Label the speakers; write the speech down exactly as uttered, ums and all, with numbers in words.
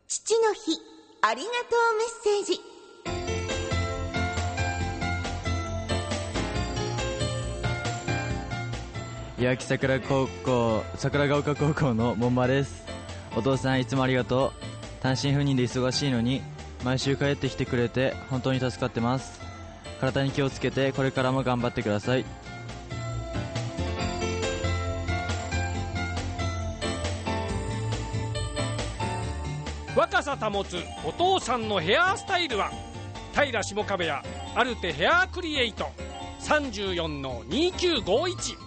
Speaker 1: 父の日ありがとうメッセージ。
Speaker 2: いわき桜高校桜ヶ丘高校の門馬です。お父さんいつもありがとう。単身赴任で忙しいのに毎週帰ってきてくれて本当に助かってます。体に気をつけてこれからも頑張ってください。
Speaker 3: 若さ保つお父さんのヘアスタイルは平下壁やアルテヘアクリエイト さんじゅうよんのにきゅうごいち